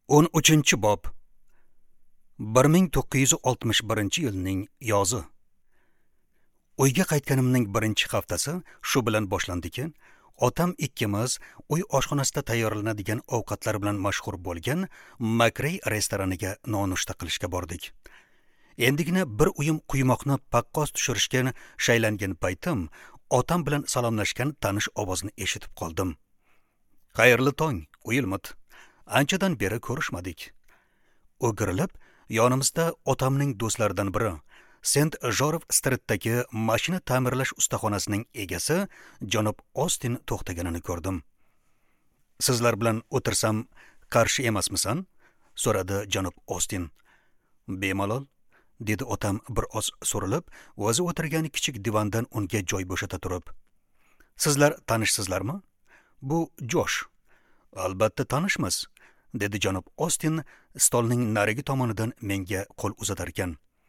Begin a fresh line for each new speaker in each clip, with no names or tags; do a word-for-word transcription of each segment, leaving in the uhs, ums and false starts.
o'n uchinchi bob. bir ming to'qqiz yuz oltmish birinchi yilning yozi. Uyga qaytganimning birinchi haftasi shu bilan boshlandiki, otam ikkimiz uy oshxonasida tayyorlanadigan ovqatlar bilan mashhur bo'lgan Makrey restoraniga nonushta qilishga bordik. Endigina bir uyum quymoqni paqqos tushirishgan shaylangan paytim, otam bilan salomlashgan tanish ovozni eshitib qoldim. Xayrli tong, Uyilmut. Anchadan beri ko'rishmadik. O'girilib, yonimizda otamning do'stlaridan biri, Sent Jorov Streetdagi mashina ta'mirlash ustaxonasining egasi janob Ostin to'xtaganini ko'rdim. Sizlar bilan o'tirsam qarshi emasmisan? So'radi janob Ostin. Bemalol, dedi otam bir oz so'rilib, o'zi o'tirgan kichik divandan unga joy bo'shata turib. Sizlar tanishsizlarmi? Bu Josh. Albatta tanishmiz, dedi janob Ostin stolning narigi tomonidan menga qo'l uzatar ekan.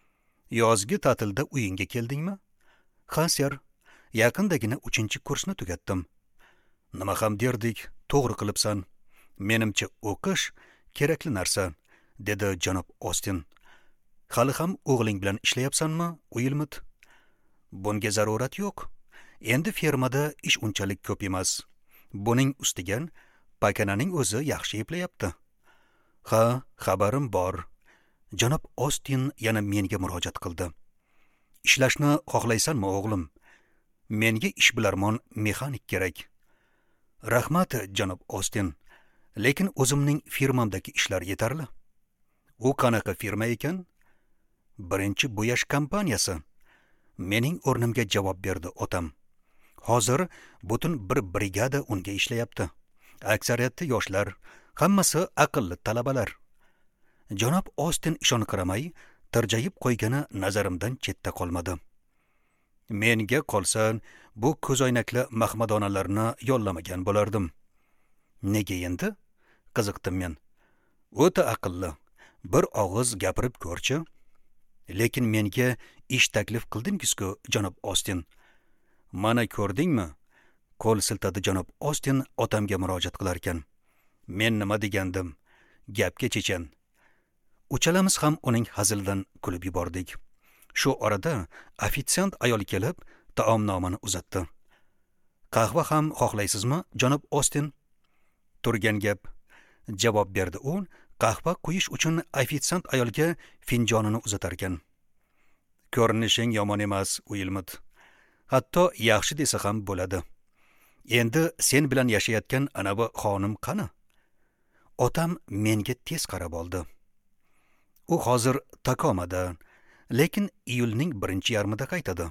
Yozgi ta'tilda uyingga keldingmi? Ha, ser. Yaqindagina uchinchi kursni tugatdim. Nima ham derdik, to'g'ri qilibsan. Menimcha o'qish kerakli narsa, dedi janob Ostin. Hali ham o'g'ling bilan ishlayapsanmi, Uyilmut? Bunga zarurat yo'q. Endi fermada ish unchalik ko'p emas. Buning ustiga pakananing o'zi yaxshi eplayapti. Ha, xabarim bor. Janob Ostin yana menga murojaat qildi. Ishlashni xohlaysanmi, o'g'lim? Menga ishbilarmon mexanik kerak. Rahmat, janob Ostin. Lekin o'zimning firmamdagi ishlar yetarli. U qanaqa firma ekan? Birinchi bo'yash kompaniyasi. Mening o'rnimga javob berdi otam. Hozir butun bir brigada unga ishlayapti. Aksariyati yoshlar, hammasi aqlli talabalar. Janob Ostin ishonqiramay, tirjayib qo'ygani nazarimdan chetda qolmadi. Menga qolsa, bu ko'zoynakli mahmadonalarni yollamagan bo'lardim. Nega endi? Qiziqdim men. O'ta aqlli, bir og'iz gapirib ko'rchi. Lekin menga ish taklif qildingiz-ku, janob Ostin. Mana ko'rdingmi? Qo'l siltadi janob Ostin otamga murojaat qilar ekan. Men nima degandim? Gapga chechan. Uchalamiz ham uning hazilidan kulib yubordik. Shu orada ofitsiant ayol kelib, taomnomani uzatdi. Qahva ham xohlaysizmi, janob Ostin? Turgan gap, javob berdi u, qahva quyish uchun ofitsiant ayolga finjonini uzatar ekan. Ko'rinishing yomon emas, Uyilmut. Hatto yaxshi desa ham bo'ladi. Endi sen bilan yashayotgan anavi xonim qani? Otam menga tez qarab oldi. U hozir Takomada, lekin iyulning birinchi yarmida qaytadi.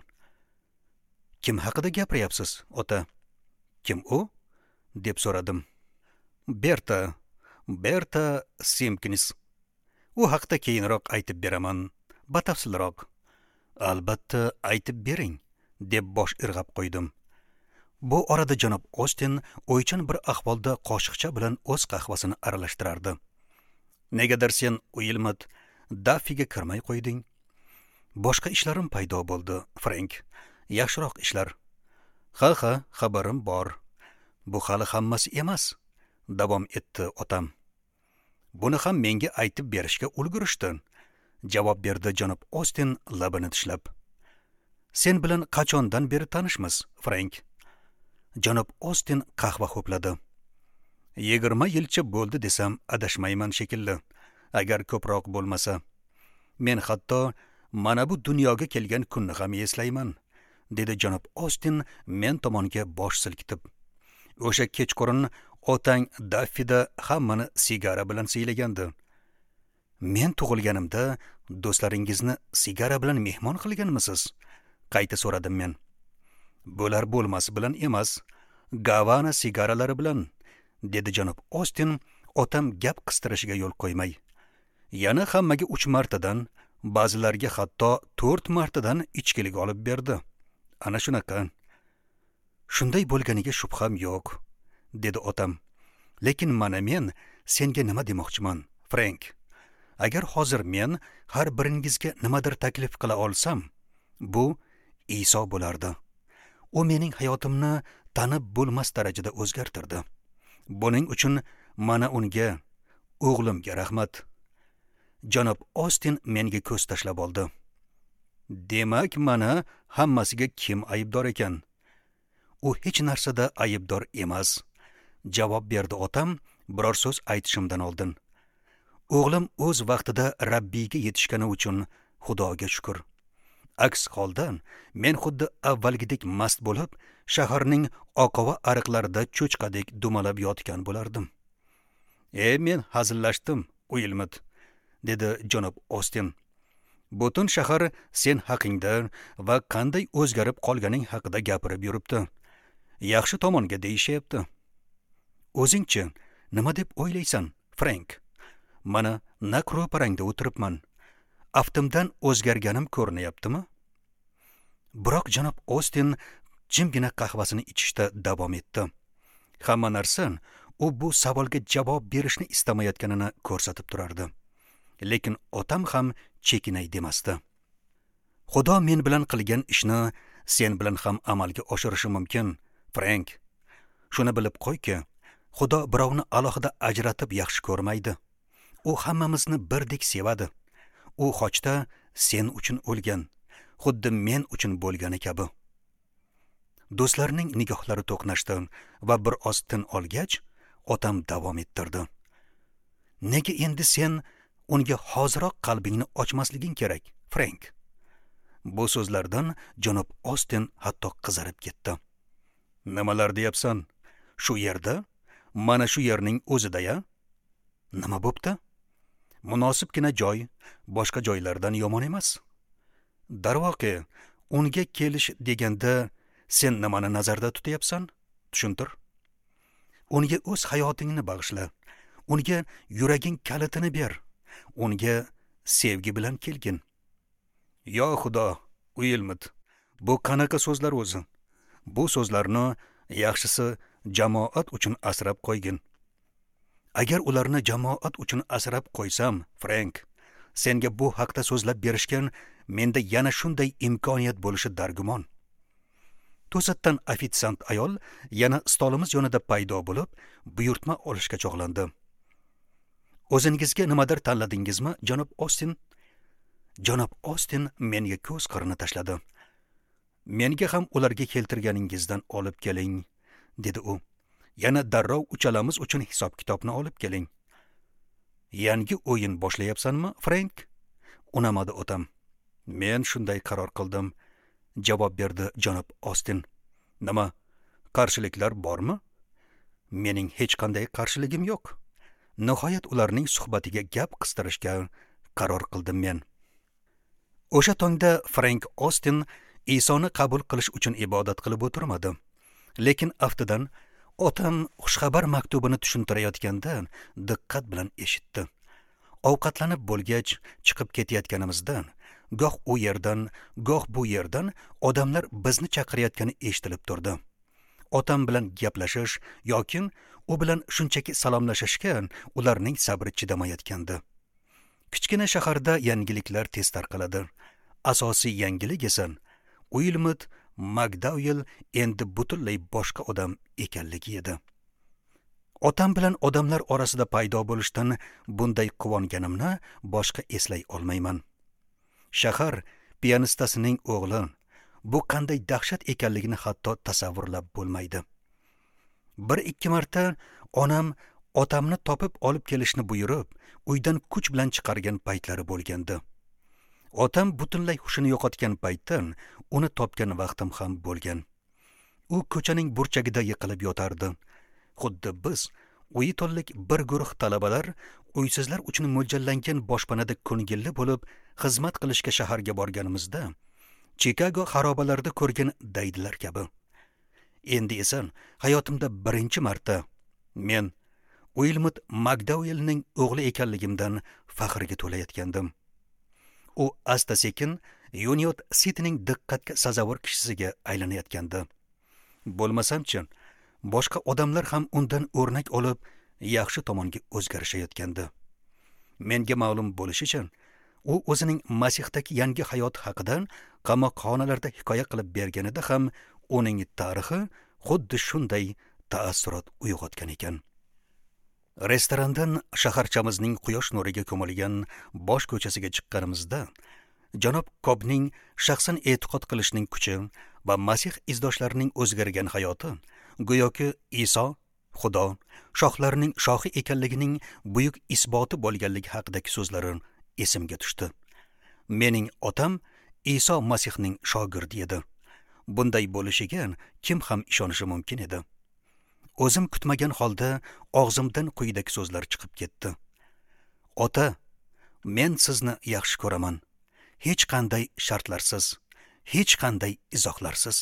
Kim haqida gapiryapsiz, ota? Kim u? Deb so'radim. Berta, Berta Simpkins. U haqida keyinroq aytib beraman, batafsilroq. Albatta aytib bering, deb bosh irg'ab qo'ydim. Bu orada janob Ostin o'ychan bir ahvolda qoshiqcha bilan o'z qahvasini aralashtirardi. Negadir sen, Uyilmut, Daffiga kirmay qo'yding? Boshqa ishlarim paydo bo'ldi, Frank. Yaxshiroq ishlar. Ha-ha, xabarim bor. Bu hali hammasi emas, davom etdi otam. Buni ham menga aytib berishga ulgurishdi, javob berdi janob Ostin labini tishlab. Sen bilan qachondan beri tanishmiz, Frank? Janob Ostin qahva ho'pladi. yigirma yilcha bo'ldi desam adashmayman shekilli, agar ko'proq bo'lmasa. Men hatto mana bu dunyoga kelgan kunni ham eslayman, dedi janob Ostin men tomonga bosh silkitib. O'sha kechqurun otang Daffida hammani sigara bilan siylagandi. Men tug'ilganimda do'stlaringizni sigara bilan mehmon qilganmisiz? Qayta so'radim men. Bo'lar bo'lmas bilan emas, Gavana sigaralari bilan, dedi janob Ostin otam gap qistirishiga yo'l qo'ymay. Yana hammaga uch martadan, ba'zilarga hatto to'rt martadan ichkilik olib berdi. Ana shunaqa. Shunday bo'lganiga shubham yo'q, dedi otam. Lekin mana men senga nima demoqchiman, Frank? Agar hozir men har biringizga nimadir taklif qila olsam, bu Iso bo'lardi. U mening hayotimni tanib bo'lmas darajada o'zgartirdi. Buning uchun mana unga, o'g'limga rahmat. Janob Ostin menga ko'z tashlab oldi. Demak, mana hammasiga kim aybdor ekan? U hech narsada aybdor emas, javob berdi otam biror so'z aytishimdan oldin. O'g'lim o'z vaqtida Rabbiyga yetishgani uchun Xudoga shukr. Aks holda men xuddi avvalgidek mast bo'lib, shaharning oqova ariqlarida cho'chqadek dumalab yotgan bo'lardim. "E, men hazillashdim, Uilmit", dedi janob Ostin. "Butun shahar sen haqingda va qanday o'zgarib qolganing haqida gapirib yuribdi. Yaxshi tomonga deyishyapti. O'zingchi nima deb o'ylaysan, Frank? Mana naq ro'parangda o'tiribman. Aftimdan o'zgarganim ko'rinyaptimi?" Biroq janob Ostin jimgina qahvasini ichishda davom etdi. Hamma narsa u bu savolga javob berishni istamayotganini ko'rsatib turardi. Lekin otam ham chekinay demasdi. "Xudo men bilan qilgan ishni sen bilan ham amalga oshirishi mumkin, Frank. Shuni bilib qo'yki, Xudo birovni alohida ajratib yaxshi ko'rmaydi. U hammamizni birdek sevadi. U xochda sen uchun o'lgan, xuddi men uchun bo'lgani kabi." Do'stlarning nigohlari to'qnashdi va bir oz tin olgach, otam davom ettirdi. "Nega endi sen unga hoziroq qalbingni ochmasliging kerak, Frank?" Bu so'zlardan janob Ostin hatto qizarib ketdi. "Nimalar deyapsan? Shu yerda? Mana shu yerning o'zida-ya? Nima bo'pti? Munosibgina joy boshqa joylardan yomon emas. Darvoqe, unga kelish deganda sen nimani nazarda tutyapsan? Tushuntir. Unga o'z hayotingni bag'ishla. Unga yuraging kalitini ber. Unga sevgi bilan kelgin." "Yo Xudo, Uilmit, bu qanaqa so'zlar o'zi? Bu so'zlarni yaxshisi jamoat uchun asrab qo'ygin." "Agar ularni jamoat uchun asrab qo'ysam, Frank, senga bu haqda so'zlab berishgan menda yana shunday imkoniyat bo'lishi dargumon." To'satdan ofitsiant ayol yana stolimiz yonida paydo bo'lib, buyurtma olishga chog'landi. "O'zingizga nimadir tanladingizmi, janob Ostin?" Janob Ostin menga ko'z qirini tashladi. "Menga ham ularga keltirganingizdan olib keling", dedi u. "Yana darrov uchalamiz uchun hisob-kitobni olib keling." "Yangi o'yin boshlayapsanmi, Frank?" Unamadi otam. "Men shunday qaror qildim", javob berdi janob Ostin. "Nima, qarshiliklar bormi?" "Mening hech qanday qarshiligim yo'q. Nihoyat ularning suhbatiga gap qistirishga qaror qildim men." O'sha tongda Frank Ostin Isoni qabul qilish uchun ibodat qilib o'tirmadi. Lekin aftidan otam xushxabar maktubini tushuntirayotganda diqqat bilan eshitdi. Ovqatlanib bo'lgach, chiqib ketayotganimizda goh u yerdan, goh bu yerdan odamlar bizni chaqirayotgani eshitilib turdi. Otam bilan gaplashish yoki u bilan shunchaki salomlashishga ularning sabri chidamayotgandi. Kichkina shaharda yangiliklar tez tarqaladi. Asosiy yangilik esa Uilmit McDowell endi butunlay boshqa odam ekanligi edi. Otam bilan odamlar orasida paydo bo'lishdan bunday quvonganimni boshqa eslay olmayman. Shahar pianistasining o'g'li bu qanday dahshat ekanligini hatto tasavvurlab bo'lmaydi. Bir ikki marta onam otamni topib olib kelishni buyurib, uydan kuch bilan chiqargan paytlari bo'lgandi. Otam butunlay hushini yo'qotgan paytdan uni topgan vaqtim ham bo'lgan. U ko'chaning burchagida yiqilib yotardi. Xuddi biz uyi to'llik bir guruh talabalar uysizlar uchun mo'ljallangan boshpanada ko'ngilli bo'lib xizmat qilishga shaharga borganimizda Chicago xarobalarida ko'rgan daydilar kabi. Endi esa hayotimda birinchi marta men Uilmit McDowellning o'g'li ekanligimdan faxrga to'layotgandim. U asta-sekin Union Cityning diqqatga sazovor kishisiga aylanayotgandi. Bo'lmasamchi, boshqa odamlar ham undan o'rnak olib, yaxshi tomonga o'zgarishayotgandi. Menga ma'lum bo'lishicha, u o'zining Masixdagi yangi hayot haqidan qamoqxonalarda hikoya qilib berganida ham uning tarixi xuddi shunday ta'assurot uyg'otgan ekan. Restorandan shaharchamizning quyosh nuriga ko'milgan bosh ko'chasiga chiqqanimizda janob Kobning shaxsan e'tiqod qilishning kuchi va Masih izdoshlarining o'zgargan hayoti go'yoki Iso Xudo shohlarning shohi ekanligining buyuk isboti bo'lganligi haqidagi so'zlari esimga tushdi. Mening otam Iso Masihning shogirdi edi. Bunday bo'lishiga kim ham ishonishi mumkin edi? O'zim kutmagan holda og'zimdan quyidagi so'zlar chiqib ketdi. Ota, men sizni yaxshi ko'raman. Hech qanday shartlarsiz, hech qanday izohlarsiz.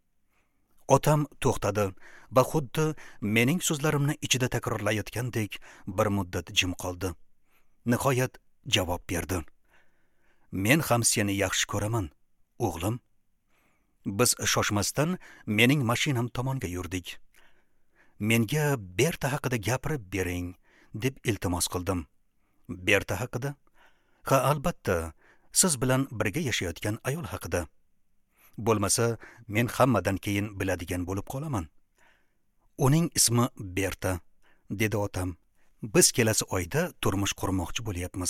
Otam to'xtadi va xuddi mening so'zlarimni ichida takrorlayotgandek bir muddat jim qoldi. Nihoyat javob berdi. Men ham seni yaxshi ko'raman, o'g'lim. Biz shoshmasdan mening mashinam tomonga yurdik. Menga Berta haqida gapirib bering, deb iltimos qildim. Berta haqida? Ha, albatta, siz bilan birga yashayotgan ayol haqida. Bo'lmasa, men hammadan keyin biladigan bo'lib qolaman. Uning ismi Berta, dedi otam. Biz kelasi oyda turmush qurmoqchi bo'lyapmiz.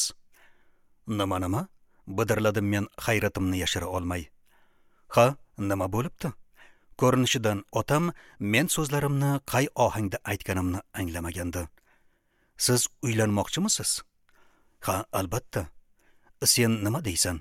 Nima nima? Bidirladim men hayratimni yashira olmay. Ha, nima bo'libdi? Ko'rinishidan otam men so'zlarimni qay ohangda aytganimni anglamagandi. Siz uylanmoqchimisiz? Ha, albatta. Sen nima deysan?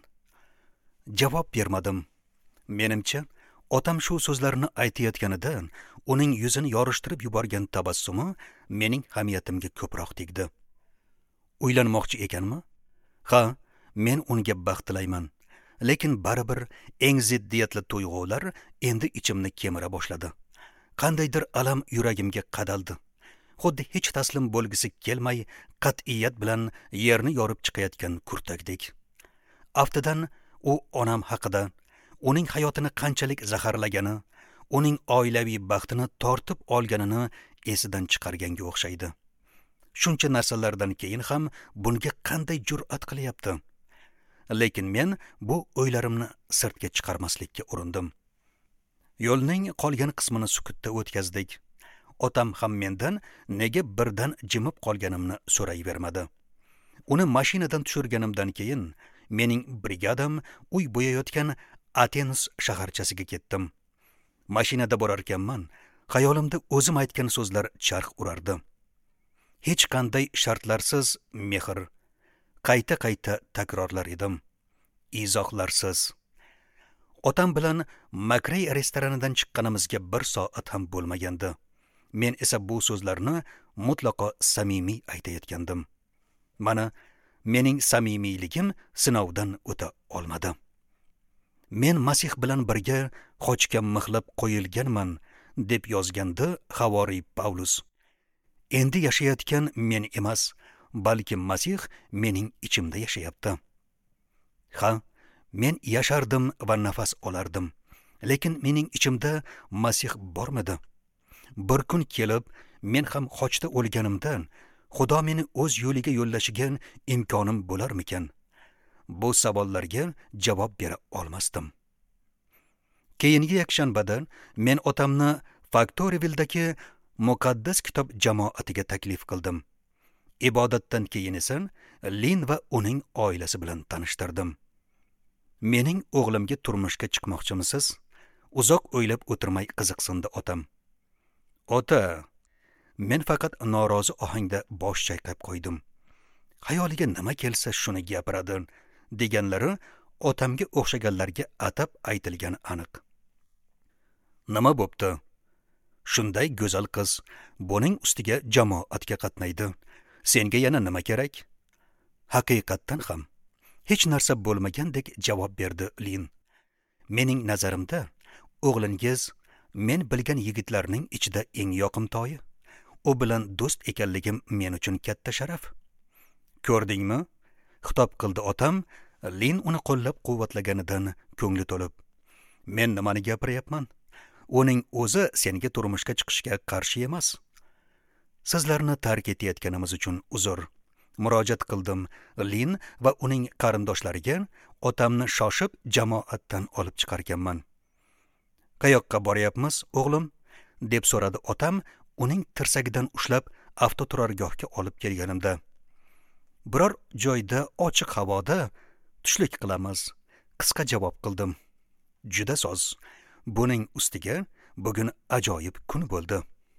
Javob bermadim. Menimcha, otam shu so'zlarni aytayotganidan uning yuzini yorishtirib yuborgan tabassumi mening hamiyatimga ko'proq tegdi. Uylanmoqchi ekanmi? Ha, men unga baxt tilayman. Lekin baribir eng ziddiyatli tuyg'ular endi ichimni kemira boshladi. Qandaydir alam yuragimga qadaldi. Xuddi hech taslim bo'lgisi kelmay, qat'iyat bilan yerni yorib chiqayotgan kurtakdek. Aftidan u onam haqida, uning hayotini qanchalik zaharlagani, uning oilaviy baxtini tortib olganini esidan chiqarganga o'xshaydi. Shuncha narsalardan keyin ham bunga qanday jur'at qilyapti? Lekin men bu o'ylarimni sirtga chiqarmaslikka urindim. Yo'lning qolgan qismini sukutda o'tkazdik. Otam ham mendan nega birdan jimib qolganimni so'rayvermadi. Uni mashinadan tushirganimdan keyin mening brigadam uy bo'yayotgan Atenes shaharchasiga ketdim. Mashinada borarkanman, xayolimda o'zim aytgan so'zlar charx urardi. Hech qanday shartlarsiz mehr. Qayta-qayta takrorlar edim. Izohlarsiz. Otam bilan Makrey restoranidan chiqqanimizga bir soat ham bo'lmagandi. Men esa bu so'zlarni mutlaqo samimiy aytayotgandim. Mana, mening samimiyligim sinovdan o'ta olmadi. Men Masih bilan birga qochga mixlab qo'yilganman, deb yozgandi Havoriy Pavlus. Endi yashayotgan men emas, balki Masih mening ichimda yashayapti. Ha, men yashardim va nafas olardim, lekin mening ichimda Masih bormidi? Bir kun kelib, men ham qochda o'lganimdan Xudo meni o'z yo'liga yo'llashiga imkonim bo'larmikan? Bu savollarga javob bera olmasdim. Keyingi yakshanbada men otamni Faktorivildagi muqaddas kitob jamoatiga taklif qildim. Ibodatdan keyin esa Lin va uning oilasi bilan tanishtirdim. Mening o'g'limga turmushga chiqmoqchimisiz? Uzoq o'ylab o'tirmay qiziqsindi otam. Ota, men faqat norozi ohangda bosh chayqab qo'ydim. Xayoliga nima kelsa shuni gapiradi, deganlari otamga o'xshaganlarga atab aytilgani aniq. Nima bo'pti? Shunday go'zal qiz buning ustiga jamoatga qatnaydi. Senga yana nima kerak? Haqiqatdan ham hech narsa bo'lmagandek javob berdi Lin. Mening nazarimda o'g'lingiz men bilgan yigitlarning ichida eng yoqimtoyi. U bilan do'st ekanligim men uchun katta sharaf. Ko'rdingmi? Xitob qildi otam, Lin uni qo'llab-quvvatlaganidan ko'ngli to'lib. Men nimani gapiryapman? Uning o'zi senga turmushga chiqishga qarshi emas. Sizlarni tark etayotganimiz uchun uzr. Murojaat qildim Lin va uning qarindoshlariga, otamni shoshib jamoatdan olib chiqarganman. Qayoqqa boryapmiz, o'g'lim? Deb so'radi otam, uning tirsagidan ushlab avtoturargohga olib kelganimda, biror joyda ochiq havoda tushlik qilamiz, qisqa javob qildim. Juda soz. Buning ustiga bugun ajoyib kun bo'ldi.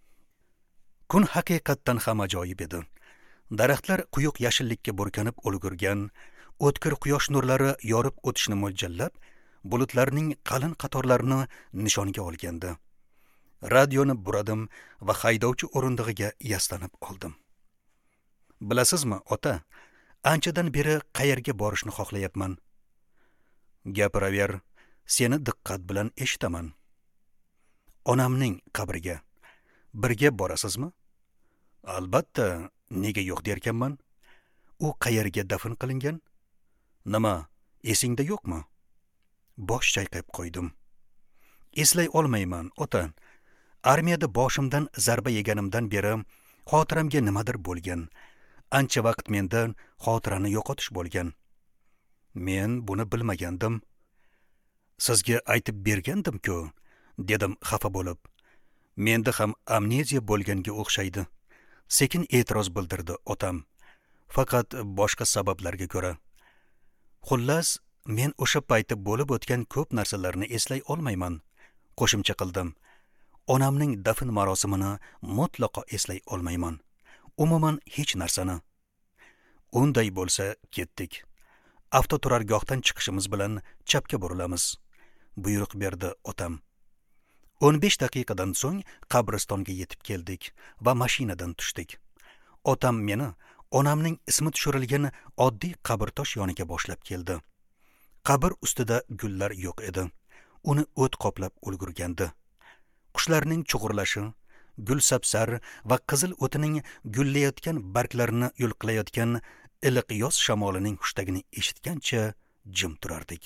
Kun haqiqatdan ham ajoyib edi. Daraxtlar quyuq yashillikka burkanib ulgurgan, o'tkir quyosh nurlari yorib o'tishni mo'ljallab, bulutlarning qalin qatorlarini nishonga olgandi. Radioni buradim va haydovchi o'rindig'iga yaslanib oldim. Bilasizmi, ota, anchadan beri qayerga borishni xohlayapman. Gapiraver, seni diqqat bilan eshitaman. Onamning qabriga birga borasizmi? Albatta, nega yo'q derkanman? U qayerga dafn qilingan? Nima, esingda yo'qmi? Bosh chayqab qo'ydim. Eslay olmayman, ota. Armiyada boshimdan zarba yeganimdan beri xotiramga nimadir bo'lgan. Ancha vaqt mendan xotirani yo'qotish bo'lgan. Men buni bilmagandim. Sizga aytib bergandim-ku, dedim xafa bo'lib. Menda ham amneziya bo'lganga o'xshaydi. Sekin e'tiroz bildirdi otam. Faqat boshqa sabablarga ko'ra. Xullas, men o'sha paytda bo'lib o'tgan ko'p narsalarni eslay olmayman, qo'shimcha qildim. Onamning dafn marosimini mutlaqo eslay olmayman. Umuman hech narsani. Unday bo'lsa, ketdik. Avtoturargohdan chiqishimiz bilan chapga burilamiz, buyruq berdi otam. o'n besh daqiqadan so'ng qabristonga yetib keldik va mashinadan tushdik. Otam meni onamning ismi tushirilgan oddiy qabrtosh yoniga boshlab keldi. Qabr ustida gullar yo'q edi. Uni o't qoplab ulgurgandi. Qushlarning chug'urlashi, gul sapsar va qizil o'tining gullayotgan barglarini yulqilayotgan iliq yoz shamolining xushtagini eshitgancha jim turardik.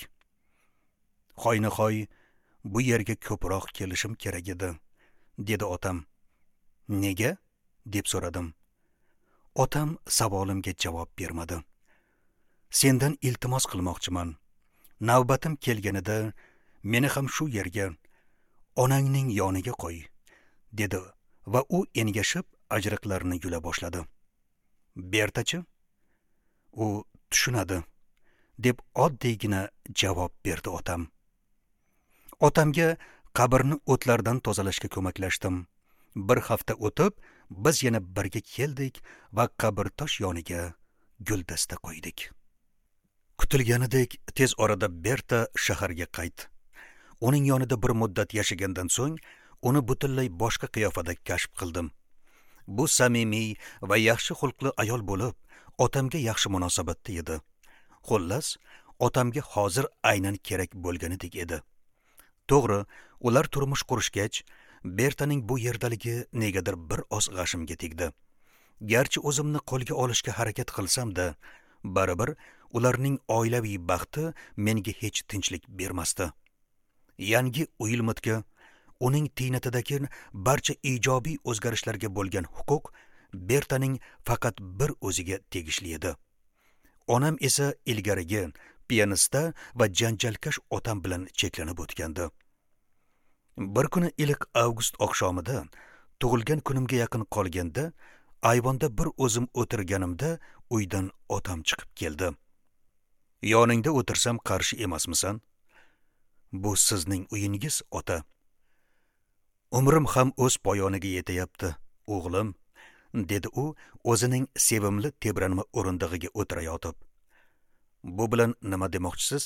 Xoynahoy bu yerga ko'proq kelishim kerak edi, dedi otam. Nega? deb so'radim. Otam savolimga javob bermadi. Sendan iltimos qilmoqchiman. Navbatim kelganida meni ham shu yerga, onangning yoniga qo'y, dedi va u engashib ajriqlarini yula boshladi. Bertachi? U tushunadi, deb oddiygina javob berdi otam. Otamga qabrni o'tlardan tozalashga ko'maklashdim. Bir hafta o'tib, biz yana birga keldik va qabrtosh yoniga guldasta qo'ydik. Kutilganidek tez orada Berta shaharga qaytdi. Uning yonida bir muddat yashagandan so'ng, uni butunlay boshqa qiyofada kashf qildim. Bu samimiy va yaxshi xulqli ayol bo'lib, otamga yaxshi munosabatda edi. Xullas, otamga hozir aynan kerak bo'lganidek edi. To'g'ri, ular turmush qurishgach, Bertaning bu yerdaligi negadir bir oz g'ashimga tegdi. Garchi o'zimni qo'lga olishga harakat qilsam-da, baribir ularning oilaviy baxti menga hech tinchlik bermasdi. Yangi uyilmitga, uning tiynatidagi barcha ijobiy o'zgarishlarga bo'lgan huquq Bertaning faqat bir o'ziga tegishli edi. Onam esa ilgarigi pianista va janjalkash otam bilan cheklanib o'tgandi. Bir kuni iliq avgust oqshomida, tug'ilgan kunimga yaqin qolganda, ayvonda bir o'zim o'tirganimda uydan otam chiqib keldi. Yoningda o'tirsam qarshi emasmisan? Bu sizning uyingiz, ota. Umrim ham o'z poyoniga yetayapti, o'g'lim, dedi u o'zining sevimli tebranma o'rindig'iga o'tirayotib. Bu bilan nima demoqchisiz?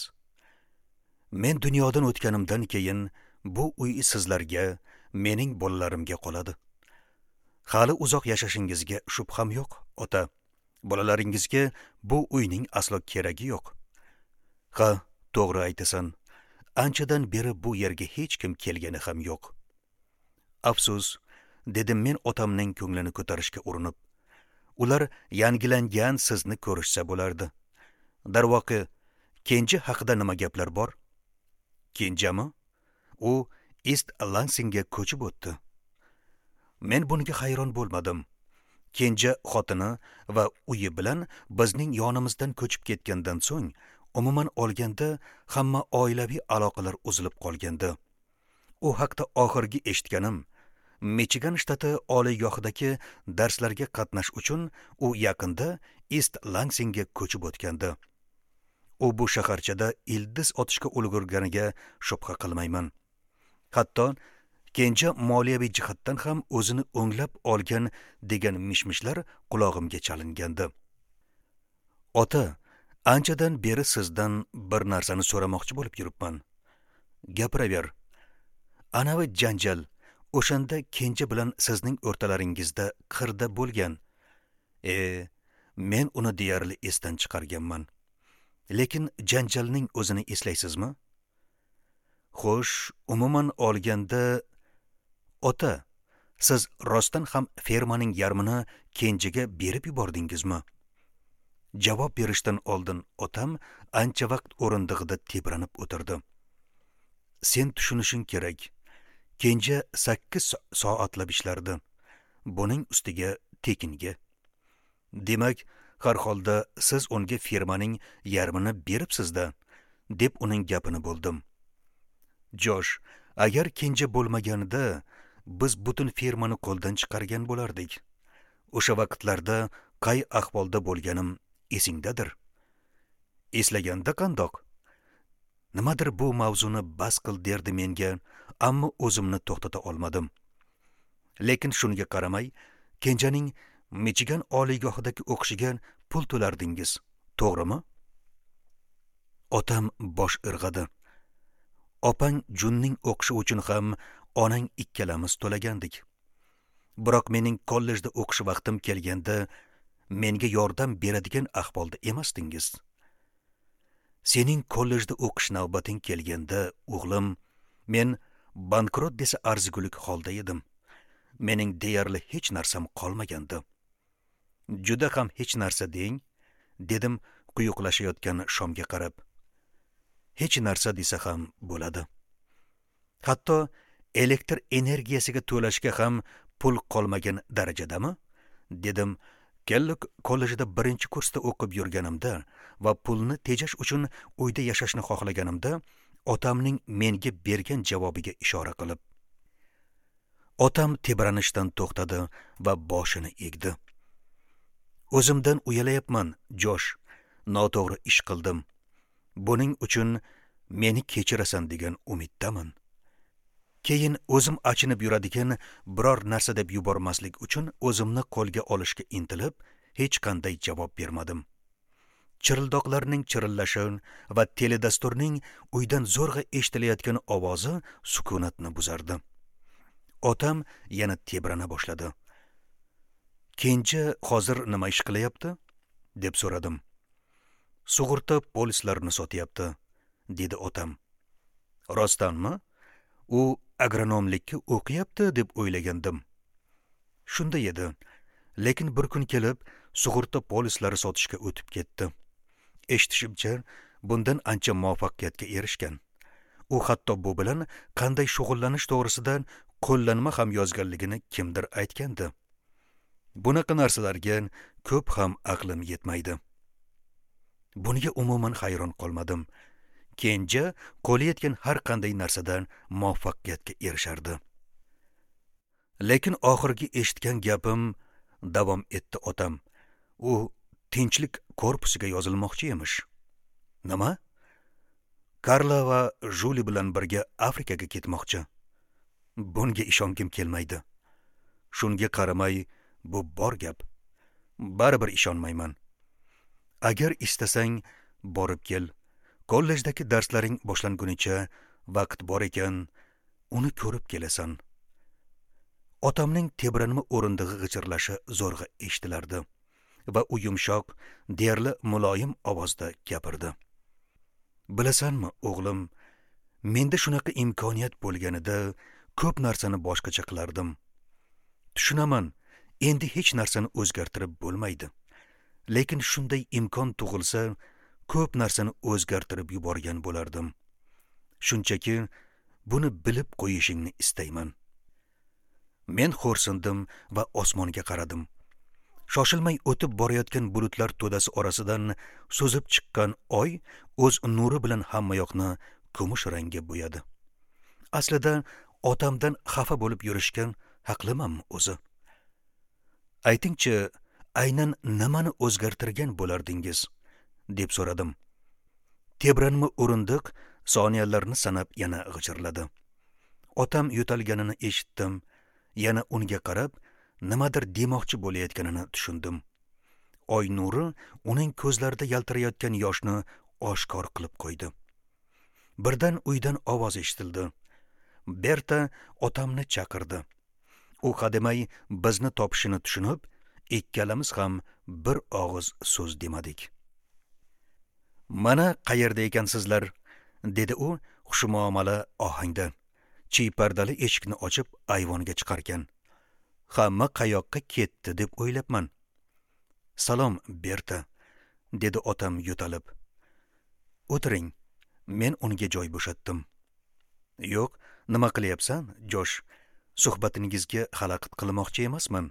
Men dunyodan o'tganimdan keyin bu uy sizlarga, mening bolalarimga qoladi. Hali uzoq yashashingizga shubham yo'q, ota. Bolalaringizga bu uyning aslo keragi yo'q. Ha, to'g'ri aytasan. Anchadan beri bu yerga hech kim kelgani ham yo'q. Afsus, dedim men otamning ko'nglini ko'tarishga urinib. Ular yangilangan sizni ko'rishsa bo'lardi. Darvoqe, Kenja haqida nima gaplar bor? Kenjami? U East Lansingga ko'chib o'tdi. Men bunga hayron bo'lmadim. Kenja xotini va uyi bilan bizning yonimizdan ko'chib ketgandan so'ng, umuman olganda hamma oilaviy aloqalar uzilib qolgandi. U haqda oxirgi eshitganim, Michigan shtati oliygohidagi darslarga qatnash uchun u yaqinda East Lansingga ko'chib o'tgandi. U bu shaharchada ildiz otishga ulgurganiga shubha qilmayman. Hatto kenja moliyaviy jihatdan ham o'zini o'nglab olgan degan mishmishlar qulog'imga chalingandi. Ota, anchadan beri sizdan bir narsani so'ramoqchi bo'lib yuribman. Gapiraver. Anavi janjal o'shanda kenja bilan sizning o'rtalaringizda qirda bo'lgan. E, men uni deyarli esdan chiqarganman. Lekin janjalning o'zini eslaysizmi? Xo'sh, umuman olganda, ota, siz rostdan ham fermaning yarmini kenjaga berib yubordingizmi? Javob berishdan oldin otam ancha vaqt o'rindig'ida tebranib o'tirdi. Sen tushunishing kerak. Kenja sakkiz soatlab ishlardi. Buning ustiga tekinga. Demak, har holda siz unga firmaning yarmini beribsiz-da, deb uning gapini bo'ldim. Josh, agar kenja bo'lmaganida biz butun firmani qo'ldan chiqargan bo'lardik. O'sha vaqtlarda qay ahvolda bo'lganim esingdadir. Eslaganda qandoq? Nimadir bu mavzuni bas qil derdi menga, ammo o'zimni to'xtata olmadim. Lekin shunga qaramay, kenjaning Michigan oliygohidagi o'qishiga pul to'lardingiz, to'g'rimi? Otam bosh irg'adi. Opang Junning o'qishi uchun ham onang ikkalamiz to'lagandik. Biroq mening kollejda o'qish vaqtim kelganda menga yordam beradigan ahvolda emasdingiz. Sening kollejda o'qish navbating kelganda, o'g'lim, men bankrot desa arzigulik holda edim. Mening deyarli hech narsam qolmagandi. Juda ham hech narsa deng, dedim quyuqlashayotgan shomga qarab. Hech narsa desa ham bo'ladi. Hatto elektr energiyasiga to'lashga ham pul qolmagan darajadami? Dedim Kellogg kollejida birinchi kursda o'qib yurganimda va pulni tejash uchun uyda yashashni xohlaganimda otamning menga bergan javobiga ishora qilib. Otam tebranishdan to'xtadi va boshini egdi. O'zimdan uyalayapman, Josh. Noto'g'ri ish qildim. Buning uchun meni kechirasan degan umiddaman. Keyin o'zim achinib yuradigan biror narsa deb yubormaslik uchun o'zimni qo'lga olishga intilib, hech qanday javob bermadim. Chirildoqlarning chirillashi va teledasturning uydan zo'rg'a eshitilayotgan ovozi sukunatni buzardi. Otam yana tebrana boshladi. Kenja hozir nima ish qilyapti? Deb so'radim. Sug'urta polislarini sotyapti, dedi otam. Rostdanmi? U agronomlikka o'qiyapti deb o'ylagandim. Shunday edi, lekin bir kun kelib sug'urta polislari sotishga o'tib ketdi. Eshitishimcha, bundan ancha muvaffaqiyatga erishgan. U hatto bu bilan qanday shug'ullanish to'g'risidan qo'llanma ham yozganligini kimdir aytgandi. Bunaqa narsalarga ko'p ham aqlim yetmaydi. Bunga umuman hayron qolmadim. Kenja qo'li yetgan har qanday narsadan muvaffaqiyatga erishardi. Lekin oxirgi eshitgan gapim, davom etdi otam. U tinchlik korpusiga yozilmoqchi emish. Nima? Karla va Juli bilan birga Afrikaga ketmoqchi. Bunga ishongim kelmaydi. Shunga qaramay, bu bor gap. Baribir ishonmayman. Agar istasang, borib kel. Kollejdagi darslaring boshlangunicha vaqt bor ekan, uni ko'rib kelasan. Otamning tebranma o'rindig'i g'ichirlashi zo'rg'a eshitilardi va u yumshoq, deyarli muloyim ovozda gapirdi. Bilasanmi, o'g'lim, menda shunaqa imkoniyat bo'lganida ko'p narsani boshqacha qilardim. Tushunaman, endi hech narsani o'zgartirib bo'lmaydi. Lekin shunday imkon tug'ilsa, ko'p narsani o'zgartirib yuborgan bo'lardim. Shunchaki buni bilib qo'yishingni istayman. Men xo'rsindim va osmonga qaradim. Shoshilmay o'tib borayotgan bulutlar to'dasi orasidan so'zib chiqqan oy o'z nuri bilan hammayoqni kumush rangga bo'yadi. Aslida otamdan xafa bo'lib yurishgan Haqliman o'zi. Aytingchi, aynan nimani o'zgartirgan bo'lardingiz, deb so'radim. Tebranma o'rindiq soniyalarni sanab yana g'ijirladi. Otam yo'talganini eshitdim, yana unga qarab, nimadir demoqchi bo'layotganini tushundim. Oy nuri uning ko'zlarida yaltirayotgan yoshni oshkor qilib qo'ydi. Birdan uydan ovoz eshitildi. Berta otamni chaqirdi. U hademay bizni topishini tushunib, ikkalamiz ham bir og'iz so'z demadik. Mana qayerda ekansizlar, dedi u xushmuomala ohangda. Chiy pardali eshikni ochib ayvonga chiqarkan. Hamma qayoqqa ketdi deb o'ylabman. Salom, Berta, dedi otam yo'talib. O'tiring, men unga joy bo'shatdim. Yo'q, nima qilyapsan, Josh? Suhbatingizga xalaqit qilmoqchi emasman.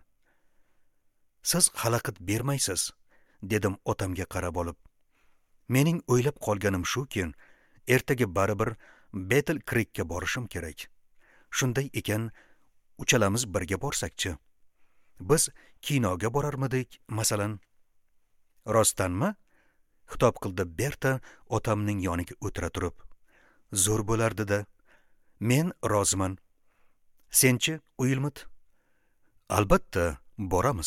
Siz xalaqit bermaysiz, dedim otamga qarab olib. Mening o'ylab qolganim shuki, ertaga baribir Battle Creekka borishim kerak. Shunday ekan, uchalamiz birga borsakchi. Biz kinoga borarmidik, masalan? Rostdanmi? Xitob qildi Berta otamning yoniga o'tira turib. Zo'r bo'lardi-da. Men roziman. Senchi, Uilmut? Albatta, boramiz.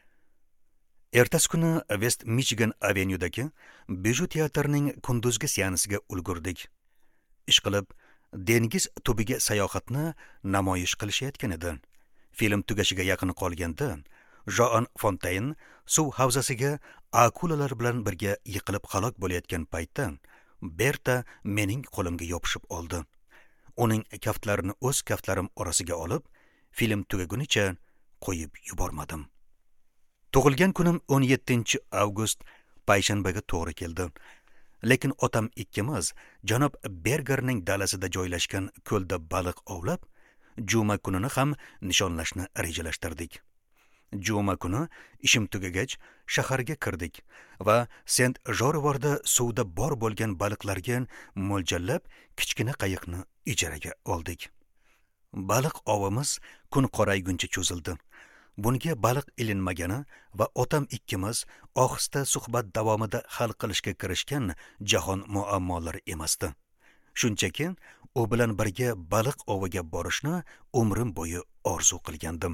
Ertasi kuni West Michigan Avenuedagi Biju teatrining kunduzgi seansiga ulgurdik. Ishqilib, dengiz tubiga sayohatni namoyish qilishayotgan edi. Film tugashiga yaqin qolganda, Joan Fontaine suv havzasiga akulalar bilan birga yiqilib halok bo'layotgan paytda Berta mening qo'limga yopishib oldi. Uning kaftlarini o'z kaftlarim orasiga olib, film tugagunicha qo'yib yubormadim. Tug'ilgan kunim o'n yettinchi avgust payshanbaga to'g'ri keldi. Lekin otam ikkimiz janob Bergerning dalasida joylashgan ko'lda baliq ovlab, juma kunini ham nishonlashni rejalashtirdik. Juma kuni ishim tugagach shaharga kirdik va Saint Jorvorda suvda bor bo'lgan baliqlarga mo'ljallab kichkina qayiqni ijaraga oldik. Baliq ovimiz kun qorayguncha cho'zildi. Bunga baliq ilinmagani va otam ikkimiz ohista suhbat davomida hal qilishga kirishgan jahon muammolari emasdi. Shunchaki u bilan birga baliq oviga borishni umrim bo'yi orzu qilgandim.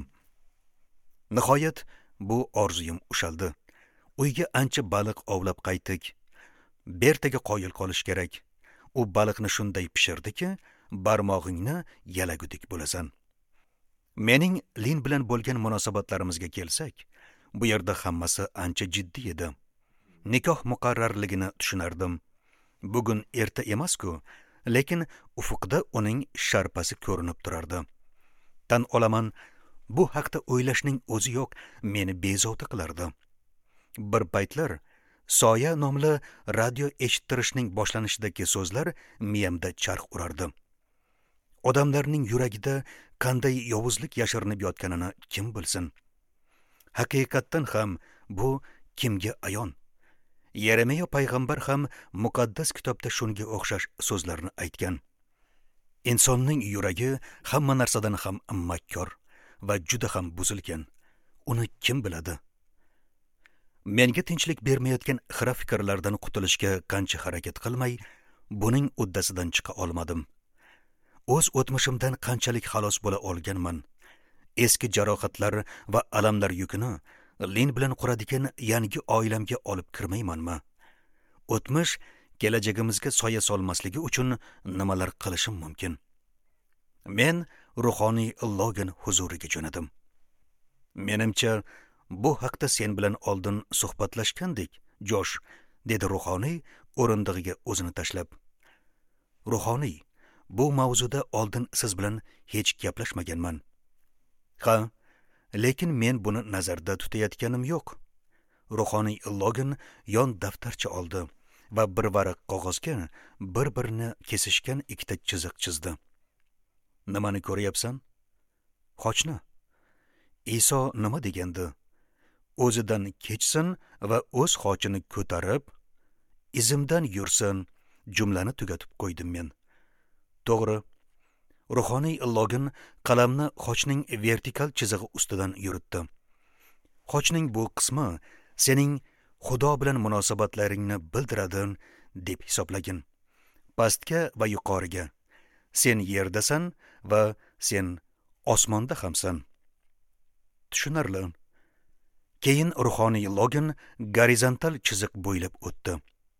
Nihoyat bu orzuyim ushaldi. Uyga ancha baliq ovlab qaytdik. Bertaga qoyil qolish kerak. U baliqni shunday pishirdiki, barmog'ingni yalagudik bo'lasan. Mening Lin bilan bo'lgan munosabatlarimizga kelsak, bu yerda hammasi ancha jiddiy edi. Nikoh muqarrarligini tushunardim. Bugun erta emas-ku, lekin ufuqda uning sharpasi ko'rinib turardi. Tan olaman, bu haqda o'ylashning o'zi yo'q meni bezovta qilardi. Bir paytlar Soya nomli radio eshittirishning boshlanishidagi so'zlar miyamda charx urardi. Odamlarning yuragida qanday yovuzlik yashirinib yotganini kim bilsin? Haqiqatdan ham bu kimga ayon? Yeremiya payg'ambar ham muqaddas kitobda shunga o'xshash so'zlarni aytgan. Insonning yuragi hamma narsadan ham makkor va juda ham buzilgan. Uni kim biladi? Menga tinchlik bermayotgan xira fikrlardan qutulishga qancha harakat qilmay, buning uddasidan chiqa olmadim. O'z o'tmishimdan qanchalik xalos bo'la olganman. Eski jarohatlar va alamlar yukini Lin bilan quradigan yangi oilamga olib kirmaymanmi? O'tmish kelajagimizga soya solmasligi uchun nimalar qilishim mumkin? Men ruhoniy Logan huzuriga jo'nadim. Menimcha, bu haqda sen bilan oldin suhbatlashgandik, Josh, dedi ruhoniy o'rindig'iga o'zini tashlab. Ruhoniy, bu mavzuda oldin siz bilan hech gaplashmaganman. Ha, lekin men buni nazarda tutayotganim yo'q. Ruhoniy Logan yon daftarcha oldi va bir varaq qog'ozga bir-birini kesishgan ikkita chiziq chizdi. Nimani ko'ryapsan? Xochni. Iso nima degandi? O'zidan kechsin va o'z xochini ko'tarib, izimdan yursin, jumlani tugatib qo'ydim men. To'g'ri. Ruhoniy login qalamni xochning vertikal chizig'i ustidan yuritdi. Xochning bu qismi sening Xudo bilan munosabatlaringni bildiradi deb hisoblagin. Pastga va yuqoriga. Sen yerdasan va sen osmonda hamsan. Tushunarli. Keyin ruhoniy login gorizontal chiziq bo'ylab o'tdi.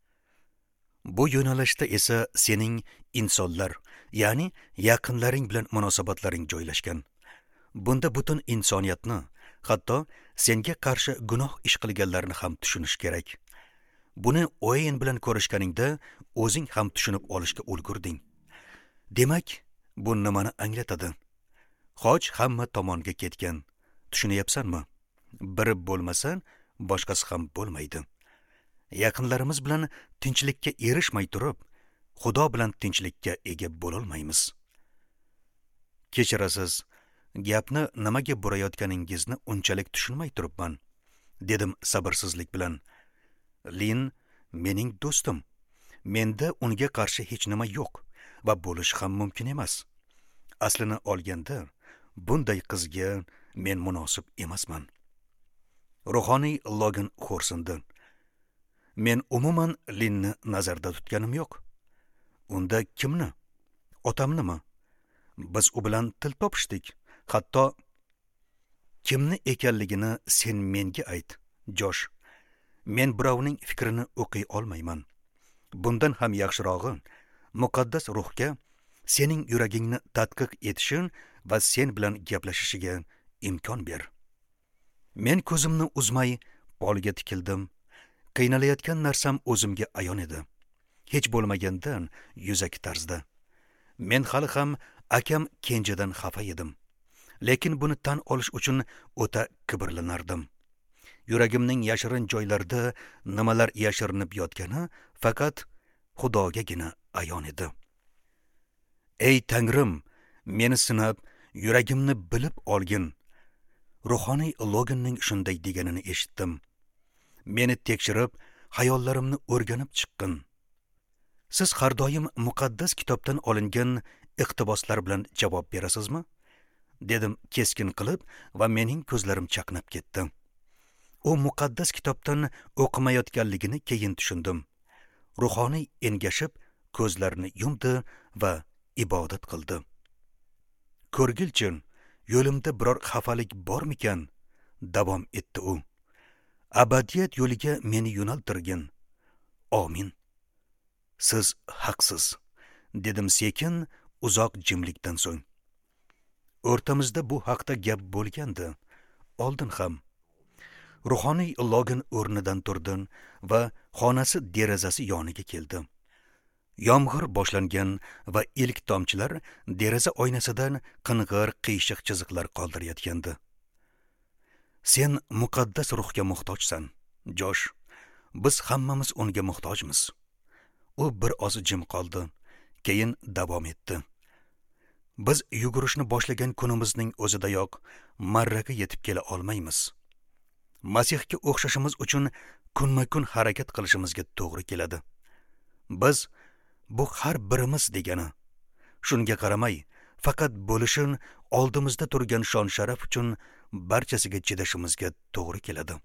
Bu yo'nalishda esa sening insonlar, ya'ni yaqinlaring bilan munosabatlaring joylashgan. Bunda butun insoniyatni, hatto senga qarshi gunoh ish qilganlarni ham tushunish kerak. Buni o'yin bilan ko'rishganingda o'zing ham tushunib olishga ulgurding. Demak, bu nimani anglatadi? Xoch hamma tomonga ketgan. Tushunyapsanmi? Biri bo'lmasa, boshqasi ham bo'lmaydi. Yaqinlarimiz bilan tinchlikka erishmay turib, Xudo bilan tinchlikka ega bo'lolmaymiz. Kechirasiz, gapni nimaga burayotganingizni unchalik tushunmay turibman, dedim sabrsizlik bilan. Lin mening do'stim. Menda unga qarshi hech nima yo'q va bo'lish ham mumkin emas. Aslini olganda, bunday qizga men munosib emasman. Ruhoniy login xo'rsindi. Men umuman Linni nazarda tutganim yo'q. Unda kimni? Otamnimi? Biz u bilan til topishdik. Hatto kimni ekanligini sen menga ayt, Josh. Men birovning fikrini o'qiy olmayman. Bundan ham yaxshirog'i, muqaddas ruhga sening yuragingni tadqiq etishing va sen bilan gaplashishiga imkon ber. Men ko'zimni uzmay polga tikildim. Qiynalayotgan narsam o'zimga ayon edi. Hech bo'lmagandan yuzaki tarzda. Men hali ham akam Kenjadan xafa edim. Lekin buni tan olish uchun o'ta kibrlanardim. Yuragimning yashirin joylarida nimalar yashirinib yotgani faqat Xudogagina ayon edi. Ey Tangrim, meni sinab, yuragimni bilib olgin. Ruhoniy loginning shunday deganini eshitdim. Meni tekshirib, hayollarimni o'rganib chiqqin. Siz har doim muqaddas kitobdan olingan iqtiboslar bilan javob berasizmi? Dedim keskin qilib va mening ko'zlarim chaqnab ketdi. U muqaddas kitobdan o'qimayotganligini keyin tushundim. Ruhoniy engashib, ko'zlarini yumdi va ibodat qildi. Ko'rgilchin, yo'limda biror xafalik bormikan? Davom etdi u. Abadiyat yo'liga meni yo'naltirgin. Amin. Siz haqsiz, dedim sekin, uzoq jimlikdan so'ng. O'rtamizda bu haqda gap bo'lgandi, oldin ham. Ruhoniy login o'rnidan turdi va xonasi derazasi yoniga keldi. Yomg'ir boshlangan va ilk tomchilar deraza oynasidan qing'ir qiyshiq chiziqlar qoldirayotgandi. Sen muqaddas ruhga muhtojsan, Josh. Biz hammamiz unga muhtojmiz. U bir oz jim qoldi, keyin davom etdi. Biz yugurishni boshlagan kunimizning o'zidayoq marraga yetib kela olmaymiz. Masihga o'xshashimiz uchun kunma-kun harakat qilishimizga to'g'ri keladi. Biz bu har birimiz degani. Shunga qaramay, faqat bo'lishin oldimizda turgan shon-sharaf uchun barchasiga chidashimizga to'g'ri keladi.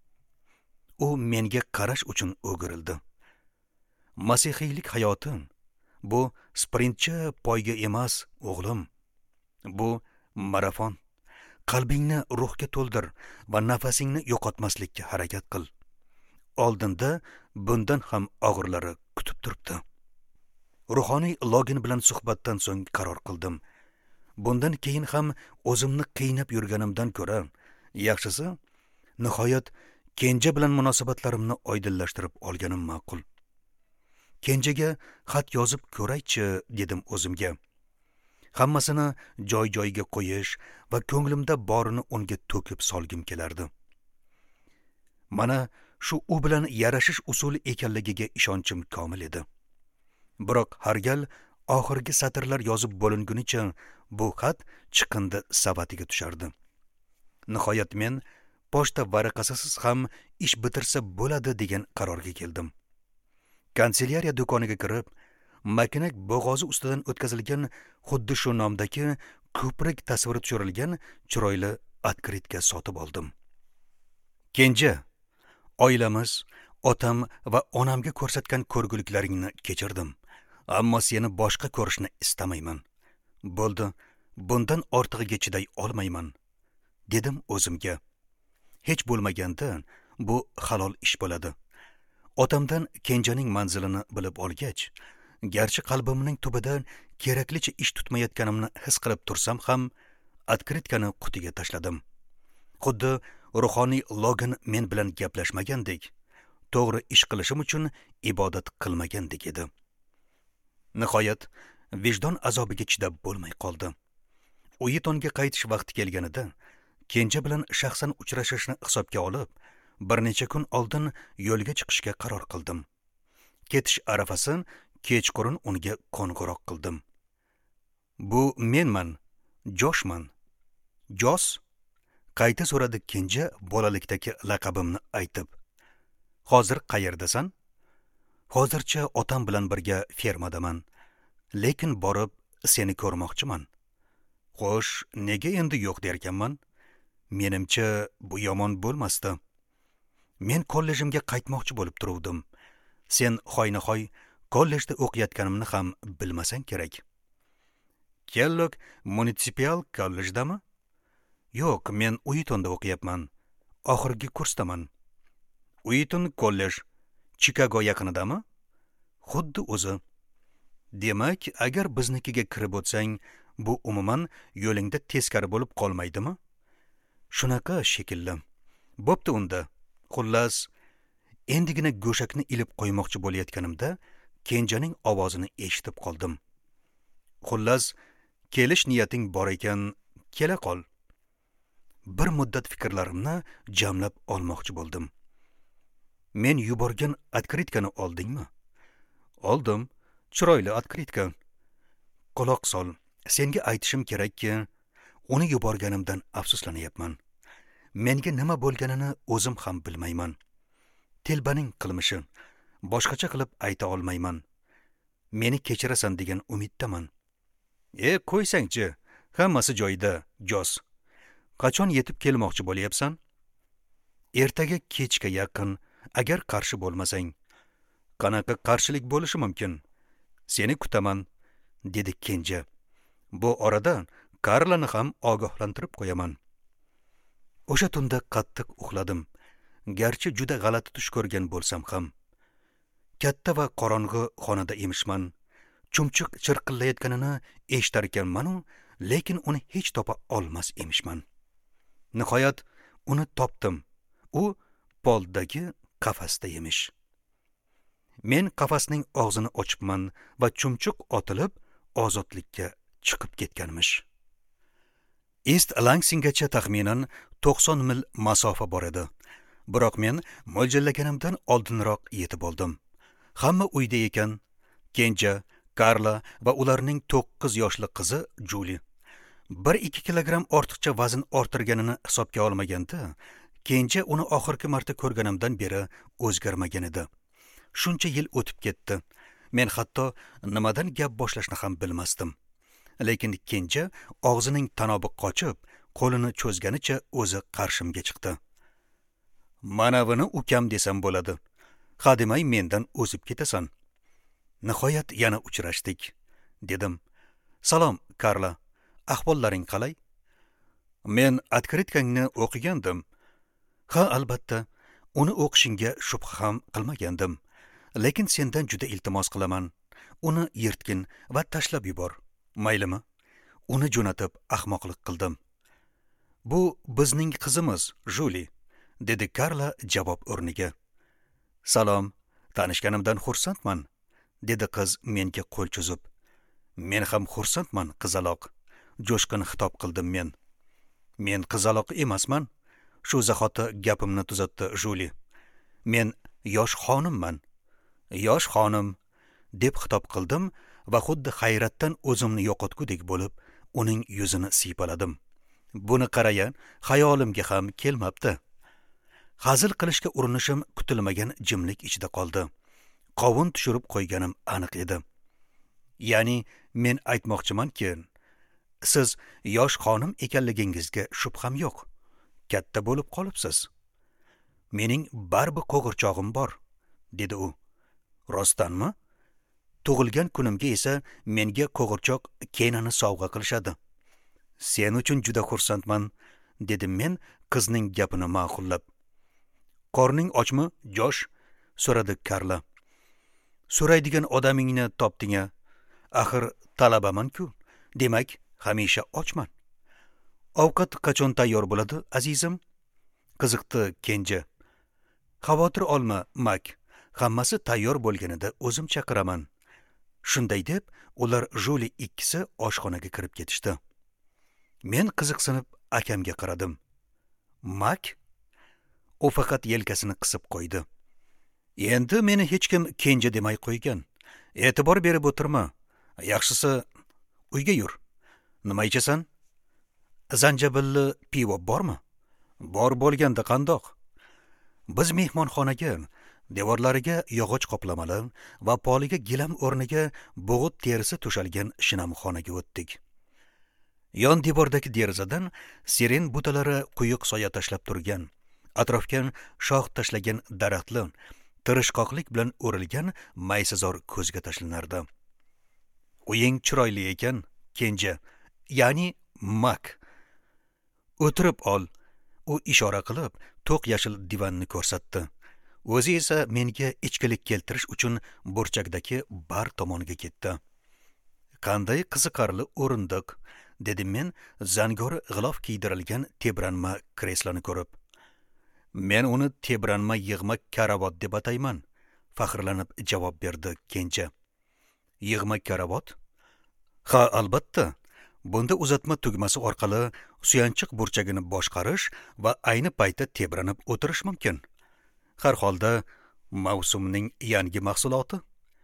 U menga qarash uchun o'girildi. Masihiylik hayoti bu sprintchi poyga emas, o'g'lim. Bu marafon. Qalbingni ruhga to'ldir va nafasingni yo'qotmaslikka harakat qil. Oldinda bundan ham og'irlari kutib turibdi. Ruhoniy login bilan suhbatdan so'ng qaror qildim. Bundan keyin ham o'zimni qiynab yurganimdan ko'ra, yaxshisi, nihoyat Kenja bilan munosabatlarimni oydinlashtirib olganim ma'qul. Kenjaga xat yozib ko'raychi, dedim o'zimga. Hammasini joy-joyiga qo'yish va ko'nglimda borini unga to'kib solgim kelardi. Mana shu u bilan yarashish usuli ekanligiga ishonchim komil edi. Biroq har gal oxirgi satrlar yozib bo'lingunicha bu xat chiqindi savatiga tushardi. Nihoyat men pochta varaqasisiz ham ish bitirsa bo'ladi degan qarorga keldim. Kanselyariya do'koniga kirib, makinak bo'g'ozi ustidan o'tkazilgan xuddi shu nomdagi ko'prik tasviri tushirilgan chiroyli otkritka sotib oldim. Kenja, oilamiz, otam va onamga ko'rsatgan ko'rguliklaringni kechirdim, ammo seni boshqa ko'rishni istamayman. Bo'ldi, bundan ortig'iga chiday olmayman, dedim o'zimga. Hech bo'lmaganda bu halol ish bo'ladi. Otamdan Kenjaning manzilini bilib olgach, garchi qalbimning tubida keraklicha ish tutmayotganimni his qilib tursam ham, otkritkani qutiga tashladim. Xuddi ruhoniy login men bilan gaplashmagandek, to'g'ri ish qilishim uchun ibodat qilmagandek edi. Nihoyat vijdon azobiga chidab bo'lmay qoldi. Uyitonga qaytish vaqti kelganida Kenja bilan shaxsan uchrashishni hisobga olib, bir necha kun oldin yo'lga chiqishga qaror qildim. Ketish arafasi kechqurun unga qo'ng'iroq qildim. Bu menman, Joshman. Jos? Qayta so'radi Kenja bolalikdagi laqabimni aytib. Hozir qayerdasan? Hozircha otam bilan birga fermadaman, lekin borib seni ko'rmoqchiman. Xo'sh, nega endi yo'q derkanman? Menimcha bu yomon bo'lmasdi. Men kollejimga qaytmoqchi bo'lib turuvdim. Sen hoynahoy kollejda o'qiyotganimni ham bilmasang kerak. Kellogg munitsipal kollejdami? Yo'q, men Uyitonda o'qiyapman. Oxirgi kursdaman. Uyiton kollej Chicago yaqinidami? Xuddi o'zi. Demak, agar biznikiga kirib o'tsang, bu umuman yo'lingda teskari bo'lib qolmaydimi? Shunaqa shekilli. Bo'pti unda. Xullas, endigina go'shakni ilib qo'ymoqchi bo'layotganimda Kenjaning ovozini eshitib qoldim. Xullas, kelish niyating bor ekan, kela qol. Bir muddat fikrlarimni jamlab olmoqchi bo'ldim. Men yuborgan otkritkani oldingmi? Oldim. Chiroyli otkritka. Quloq sol. Senga aytishim kerakki, uni yuborganimdan afsuslanyapman. Menga nima bo'lganini o'zim ham bilmayman. Telbaning qilmishi. Boshqacha qilib ayta olmayman. Meni kechirasan degan umiddaman. E, qo'ysangchi, hammasi joyida, Jos. Qachon yetib kelmoqchi bo'layapsan? Ertaga kechga yaqin, agar qarshi bo'lmasang. Qanaqa qarshilik bo'lishi mumkin? Seni kutaman, dedi Kenja. Bu orada Karlani ham ogohlantirib qo'yaman. O'sha tunda qattiq uxladim. Garchi juda g'alati tush ko'rgan bo'lsam ham. Katta va qorong'i xonada emishman. Chumchuq chirqillayotganini eshitar ekanman-u, lekin uni hech topa olmas emishman. Nihoyat uni topdim. U poldagi qafasda emish. Men qafasning og'zini ochibman va chumchuq otilib ozodlikka chiqib ketganmish. East Lansinggacha taxminan to'qson mil masofa bor edi. Biroq men mo'ljallaganimdan oldinroq yetib oldim. Hamma uyda ekan. Kenja, Karla va ularning to'qqiz yoshli qizi Julie. bir ikki kilogramm ortiqcha vazn orttirganini hisobga olmaganda, Kenja uni oxirgi marta ko'rganimdan beri o'zgarmagan edi. Shuncha yil o'tib ketdi. Men hatto nimadan gap boshlashni ham bilmasdim. Lekin Kenja og'zining tanobi qochib, qo'lini cho'zganicha o'zi qarshimga chiqdi. Mana buni ukam desam bo'ladi. Hademay mendan o'zib ketasan. Nihoyat yana uchrashdik, dedim. Salom, Karla. Ahvollaring qalay? Men otkritkangni o'qigandim. Ha, albatta, uni o'qishingga shubha ham qilmagandim. Lekin sendan juda iltimos qilaman. Uni yirtgin va tashlab yubor. Maylimi? Uni jo'natib ahmoqlik qildim. Bu bizning qizimiz, Julie, dedi Karla javob o'rniga. Salom, tanishganimdan xursandman, dedi qiz menga qo'l cho'zib. Men ham xursandman, qizaloq, jo'shqin xitob qildim men. Men qizaloq emasman. Shu zahoti gapimni tuzatdi Julie. Men yosh xonimman. Yosh xonim, deb xitob qildim va xuddi hayratdan o'zimni yo'qotgudek bo'lib, uning yuzini siypaladim. Buni qaraya, xayolimga ham kelmabdi. Hazil qilishga urinishim kutilmagan jimlik ichida qoldi. Qovun tushirib qo'yganim aniq edi. Ya'ni men aytmoqchimanki, siz yosh xonim ekanligingizga shubham yo'q. Katta bo'lib qolibsiz. Mening baribir qo'g'irchog'im bor, dedi u. Rostdanmi? Tug'ilgan kunimga esa menga qo'g'irchoq Kenani sovg'a qilishadi. Sen uchun juda xursandman, dedim men qizning gapini ma'qullab. Qorning ochmi, Josh? So'radi Karla. So'raydigan odamingni topding-a? Axir talabaman-ku. Demak, hamisha ochman. Ovqat qachon tayyor bo'ladi, azizim? Qiziqdi Kenja. Xavotir olma, Mak. Hammasi tayyor bo'lganida o'zim chaqiraman. Shunday deb, ular Juli ikkisi oshxonaga kirib ketishdi. Men qiziqsinib akamga qaradim. Mak? U faqat yelkasini qisib qo'ydi. Endi meni hech kim Kenja demay qo'ygan. E'tibor berib o'tirma. Yaxshisi, uyga yur. Nima ichasan? Zanjabilli pivo bormi? Bor bo'lganda qandoq? Biz mehmonxonaga, devorlariga yog'och qoplamali va poliga gilam o'rniga bo'g'it terisi to'shalgan shinamxonaga o'tdik. Yon devordagi derazadan siren butalari quyuq soya tashlab turgan, atrofga shox tashlagan daraxtlar tirishqoqlik bilan o'rilgan maysazor ko'zga tashlanardi. Uying chiroyli ekan, Kenja, ya'ni Mak. O'tirib ol. U ishora qilib to'q yashil divanni ko'rsatdi. O'zi esa menga ichkilik keltirish uchun burchakdagi bar tomoniga ketdi. Qanday qiziqarli o'rindiq, dedim men zangor g'ilof kiydirilgan tebranma kresloni ko'rib. Men uni tebranma yig'ma karavot deb atayman, faxrlanib javob berdi Kenja. Yig'ma karavot? Ha, albatta. Bunda uzatma tugmasi orqali suyanchiq burchagini boshqarish va ayni paytda tebranib o'tirish mumkin. Har holda mavsumning yangi mahsuloti.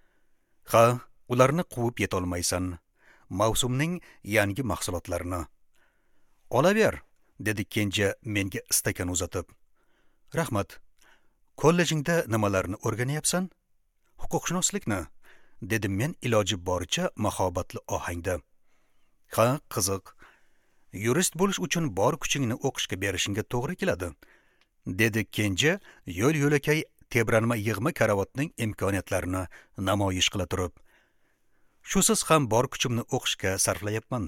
Ha, ularni quvib yetolmaysan. Mavsumning yangi mahsulotlarini. Olaver, dedi Kenja menga stakan uzatib. Rahmat. Kollejingda nimalarni o'rganyapsan? Huquqshunoslikni, dedim men iloji boricha mahobatli ohangda. Ha, qiziq. Yurist bo'lish uchun bor kuchingni o'qishga berishingga to'g'ri keladi, dedi Kenja yo'l-yo'lakay tebranma yig'ma karavotning imkoniyatlarini namoyish qila turib. Shusiz ham bor kuchimni o'qishga sarflayapman.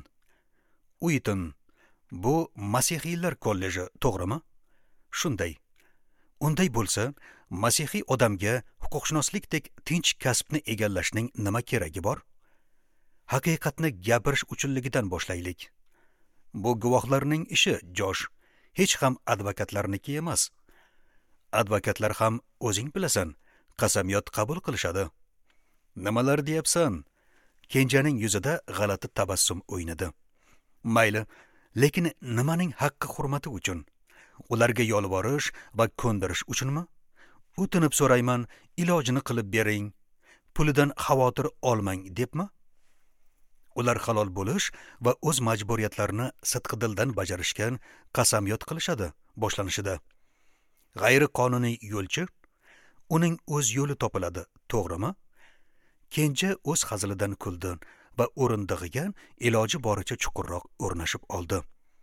Uyton, bu masihiylar kolleji, to'g'rimi? Shunday. Unday bo'lsa, masihiy odamga huquqshunoslikdek tinch kasbni egallashning nima keragi bor? Haqiqatni gapirish uchunligidan boshlaylik. Bu guvohlarning ishi, Josh, hech ham advokatlarniki emas. Advokatlar ham o'zing bilasan, qasamyod qabul qilishadi. Nimalar deyapsan? Kenjaning yuzida g'alati tabassum o'ynadi. Mayli, lekin nimaning haqqi hurmati uchun? Ularga yolvorish va ko'ndirish uchunmi? O'tinib so'rayman, ilojini qilib bering, pulidan xavotir olmang debmi? Ular halol bo'lish va o'z majburiyatlarini sidqidildan bajarishgan qasamyod qilishadi boshlanishida. G'ayri qonuniy yo'lchi, uning o'z yo'li topiladi, to'g'rimi? Kenja o'z hazilidan kuldi va o'rindig'iga iloji boricha chuqurroq o'rnashib oldi.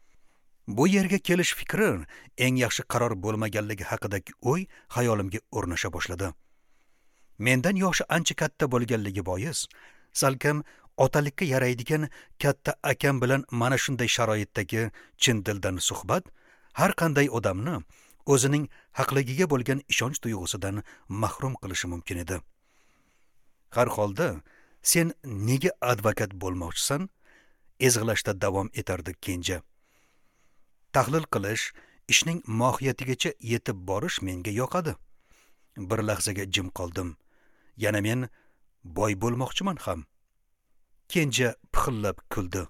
Bu yerga kelish fikri eng yaxshi qaror bo'lmaganligi haqidagi o'y xayolimga o'rnasha boshladi. Mendan yoshi ancha katta bo'lganligi bois, salkam otalikka yaraydigan katta akam bilan mana shunday sharoitdagi chin dildan suhbat har qanday odamni o'zining haqligiga bo'lgan ishonch tuyg'usidan mahrum qilishi mumkin edi. Har holda, sen nega advokat bo'lmoqchisan? Ezg'ilashda davom etardi Kenja. Tahlil qilish, ishning mohiyatigacha yetib borish menga yoqadi. Bir lahzaga jim qoldim. Yana men boy bo'lmoqchiman ham. Kenja pixillab kuldi.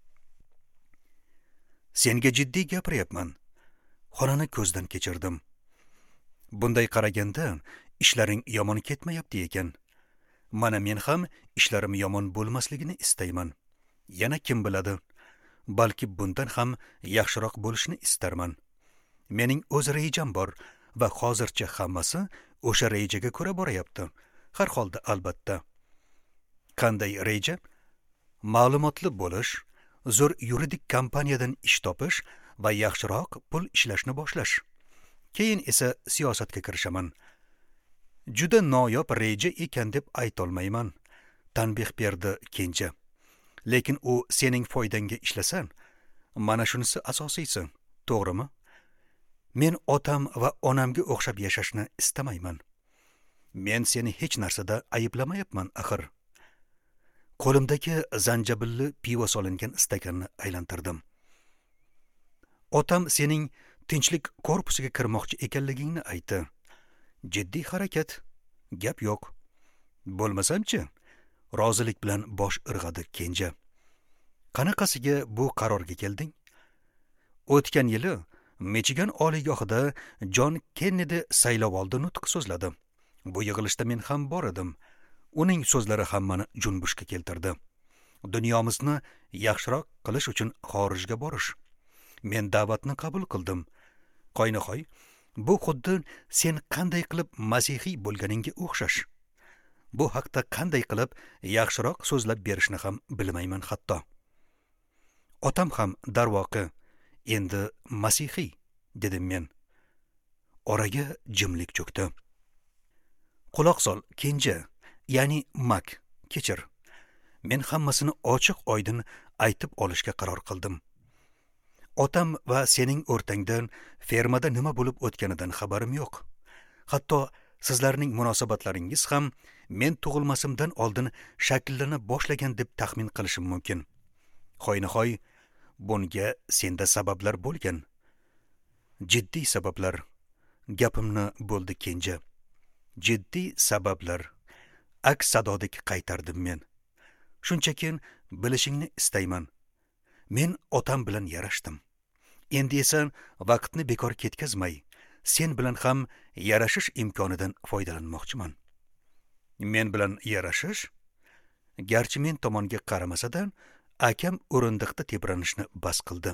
Senga jiddiy gapiryapman. Xonani ko'zdan kechirdim. Bunday qaraganda ishlaring yomon ketmayapti ekan. Mana men ham ishlarim yomon bo'lmasligini istayman. Yana kim biladi? Balki bundan ham yaxshiroq bo'lishni istarman. Mening o'z rejam bor va hozircha hammasi o'sha rejaga ko'ra borayapti. Har holda albatta. Qanday reja? Ma'lumotli bo'lish, zo'r yuridik kompaniyadan ish topish va yaxshiroq pul ishlashni boshlash. Keyin esa siyosatga kirishaman. Juda noyob reja ekan deb aytolmayman, tanbeh berdi Kenja. Lekin u sening foydangga ishlasan, mana shunisi asosiysi, to'g'rimi? Men otam va onamga o'xshab yashashni istamayman. Men seni hech narsada ayblamayapman axir. Qo'limdagi zanjabilli pivo solingan stakanni aylantirdim. Otam sening tinchlik korpusiga kirmoqchi ekanligingni aytdi. Jiddiy harakat, gap yo'q. Bo'lmasamchi? Rozilik bilan bosh irg'adi Kenja. Qanaqasiga bu qarorga kelding? O'tgan yili Michigan oliygohida John Kennedy saylovoldi nutq so'zladi. Bu yig'ilishda men ham bor edim. Uning so'zlari hammani junbushga keltirdi. Dunyomizni yaxshiroq qilish uchun xorijga borish. Men da'vatni qabul qildim. Qo'ynahoy, bu xuddi sen qanday qilib masihiy bo'lganingga o'xshash. Bu haqda qanday qilib yaxshiroq so'zlab berishni ham bilmayman hatto. Otam ham darvoqe endi masihiy, dedim men. Oraga jimlik cho'kdi. Quloq sol, Kenja, ya'ni Mak, kechir. Men hammasini ochiq-oydin aytib olishga qaror qildim. Otam va sening o'rtangdan fermada nima bo'lib o'tganidan xabarim yo'q. Hatto sizlarning munosabatlaringiz ham men tug'ilmasimdan oldin shakllana boshlagan deb taxmin qilishim mumkin. Qo'ynahoy, bunga senda sabablar bo'lgan. Jiddiy sabablar. Gapimni bo'ldi Kenja. Jiddiy sabablar. Aks sadodek qaytardim men. Shunchaki bilishingni istayman. Men otam bilan yarashdim. Endi esa vaqtni bekor ketkazmay, sen bilan ham yarashish imkonidan foydalanmoqchiman. Men bilan yarashish? Garchi men tomonga qaramasadan, akam o'rindiqda tebranishni bas qildi.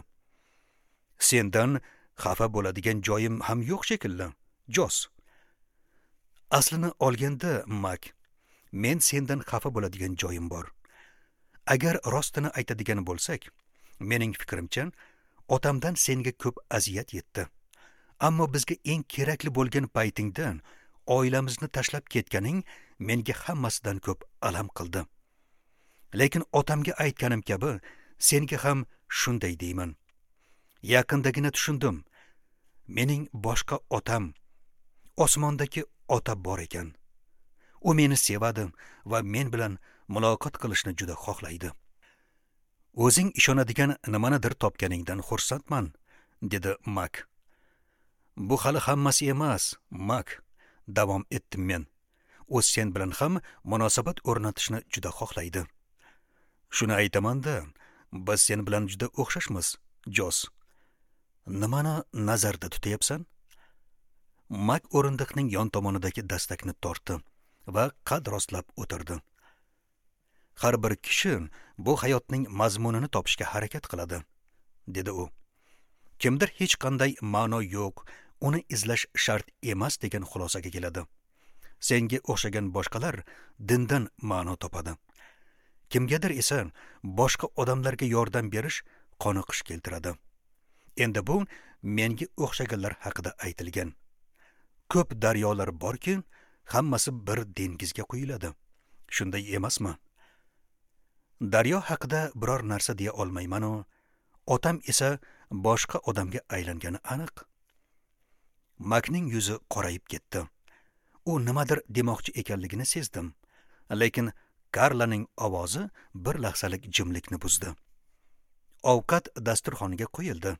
Sendan xafa bo'ladigan joyim ham yo'q shekilli, Jos. Aslini olganda, Mak, men sendan xafa bo'ladigan joyim bor. Agar rostini aytadigan bo'lsak, mening fikrimcha, otamdan senga ko'p aziyat yetdi. Ammo bizga eng kerakli bo'lgan paytingdan oilamizni tashlab ketganing menga hammasidan ko'p alam qildi. Lekin otamga aytganim kabi, senga ham shunday deyman. Yaqindagina tushundim. Mening boshqa otam, osmondagi ota bor ekan. U meni sevadi va men bilan muloqot qilishni juda xohlaydi. O'zing ishonadigan nimanidir topganingdan xursandman, dedi Mak. Bu hali hammasi emas, Mak, davom etdim men. U sen bilan ham munosabat o'rnatishni juda xohlaydi. Shuni aytaman-da, biz sen bilan juda o'xshashmiz, Jos. Nimani nazarda tutyapsan? Mak o'rindiqning yon tomonidagi dastakni tortdi va qad rostlab o'tirdi. Har bir kishi bu hayotning mazmunini topishga harakat qiladi, dedi u. Kimdir hech qanday ma'no yo'q, uni izlash shart emas degan xulosaga keladi. Senga o'xshagan boshqalar dindan ma'no topadi. Kimgadir esa boshqa odamlarga yordam berish qoniqish keltiradi. Endi bu menga o'xshaganlar haqida aytilgan. Ko'p daryolar borki, hammasi bir dengizga quyiladi. Shunday emasmi? Daryo haqida biror narsa deya olmayman-u, otam esa boshqa odamga aylangani aniq. Makning yuzi qorayib ketdi. U nimadir demoqchi ekanligini sezdim, lekin Karlaning ovozi bir lahzalik jimlikni buzdi. Ovqat dasturxoniga qo'yildi.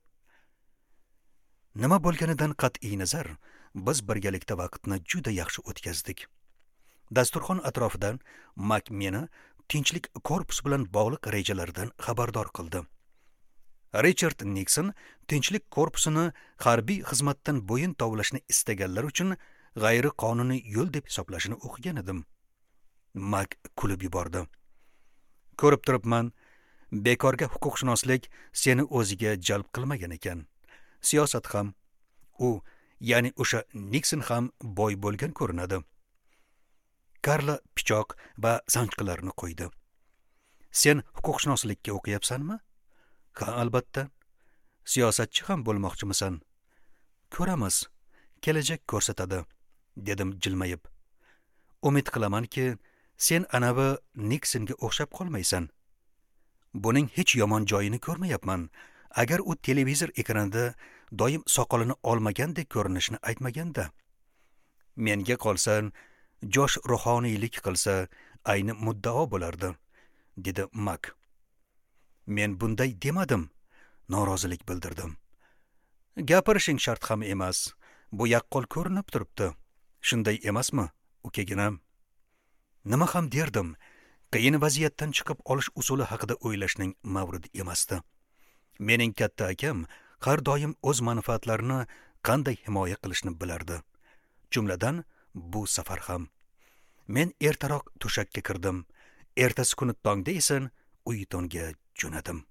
Nima bo'lganidan qat'iy nazar, biz birgalikda vaqtni juda yaxshi o'tkazdik. Dasturxon atrofidan Mak meni tinchlik korpusi bilan bog'liq rejalardan xabardor qildi. Richard Nixon tinchlik korpusini harbiy xizmatdan bo'yin tovlashni istaganlar uchun g'ayri qonuniy yo'l deb hisoblashini o'qigan edim. Mak kulib yubordi. Ko'rib turibman, bekorga huquqshunoslik seni o'ziga jalb qilmagan ekan. Siyosat ham, u, ya'ni o'sha Nixon ham boy bo'lgan ko'rinadi. Karla pichoq va sanchqilarni qo'ydi. Sen huquqshunoslikka o'qiyapsanmi? Ha, albatta. Siyosatchi ham bo'lmoqchimisan? Ko'ramiz, kelajak ko'rsatadi, dedim jilmayib. Umid qilamanki, sen anavi Niksonga o'xshab qolmaysan. Buning hech yomon joyini ko'rmayapman. Agar u televizor ekranida doim soqolini olmagandek ko'rinishni aytmaganda. Menga qolsan, Josh ruhoniylik qilsa, ayni muddao bo'lardi, dedi Mak. Men bunday demadim, norozilik bildirdim. Gapirishing shart ham emas. Bu yaqqol ko'rinib turibdi. Shunday emasmi, ukaginam? Nima ham derdim, qiyin vaziyatdan chiqib olish usuli haqida o'ylashning mavridi emasdi. Mening katta akam har doim o'z manfaatlarini qanday himoya qilishni bilardi. Jumladan, bu safar ham. Men ertaroq to'shakka kirdim. Ertasi kuni tongda esa uy-tonga jo'nadim.